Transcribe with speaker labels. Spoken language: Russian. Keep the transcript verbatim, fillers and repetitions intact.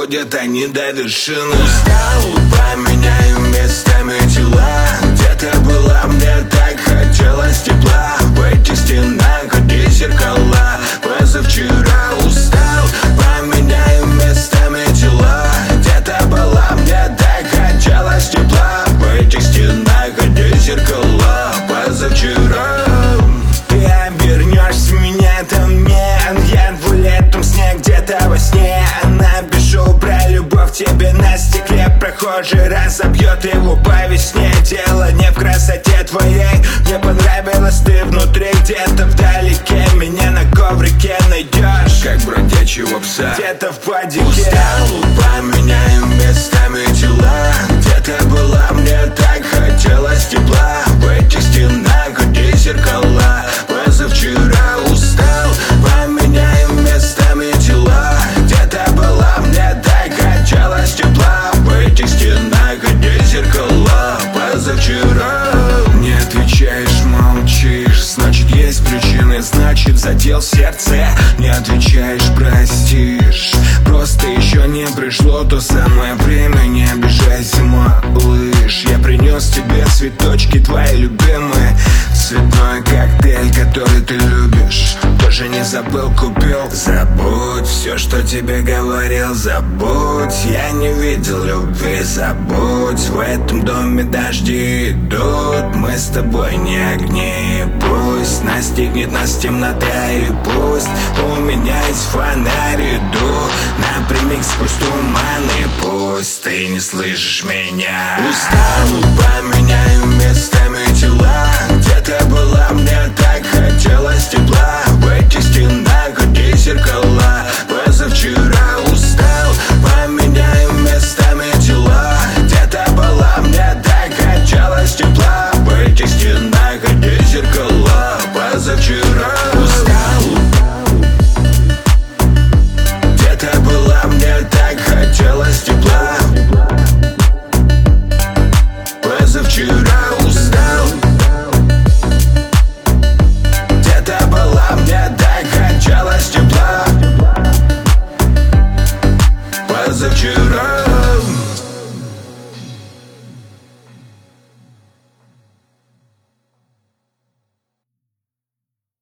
Speaker 1: доходят они до вершины. Устал, поменяю местами тела. Где-то была, мне так хотелось тепла. В этих стенах одни зеркала. Позавчера устал, поменяю местами тела. Где-то была, мне так хотелось тепла. В этих стенах одни зеркала. Позавчера. Ты обернешься, меня там нет. Я в летом сне где-то во сне. Напишу про любовь тебе на стекле. Прохожий разобьет его по весне. Дело не в красоте твоей. Мне понравилась ты внутри. Где-то вдалеке меня на коврике найдешь, как бродячего пса где-то в падике. Устал, поменяю местами тела. Где-то была, мне так хотелось тепла. В этих стенах одни зеркала. Позавчера устал, поменяю местами тела. Где-то была, мне так хотелось тепла. В этих стенах одни зеркала. Позавчера. Не отвечаешь, молчишь, значит есть причины, значит задел сердце. Не отвечаешь, простишь, просто еще не пришло то самое время. Не обижайся, малыш, я принес тебе цветочки твои любимые. Цветной коктейль, который ты любишь, тоже не забыл, купил. Забудь все, что тебе говорил, забудь. Я не видел любви, забудь. В этом доме дожди идут, мы с тобой не огни. Пусть настигнет нас темнота, или пусть у меня есть фонарь. Иду напрямик сквозь туман, и пусть ты не слышишь меня. Устал, поменяю местами тела. Где-то была, мне так хотелось тепла. В этих стенах одни зеркала. Позавчера устал, поменяю местами тела. Где-то была, мне так хотелось тепла. В этих стенах одни зеркала. Позавчера устал. Где-то была, мне так хотелось тепла. Позавчера устал. Где-то была, мне так хотелось тепла. Позавчера.